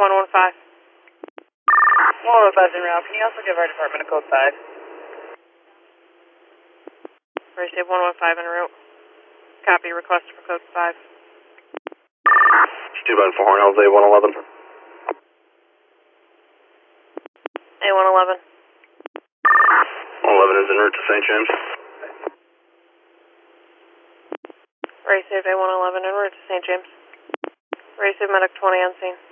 115. 115 en route. Can you also give our department a code 5? Receive 115 en route. Copy, request for code 5. 2 by 4 Hornells, A111. A111. 11 is en route to St. James. Receive A111 en route to St. James. Receive medic 20 on scene.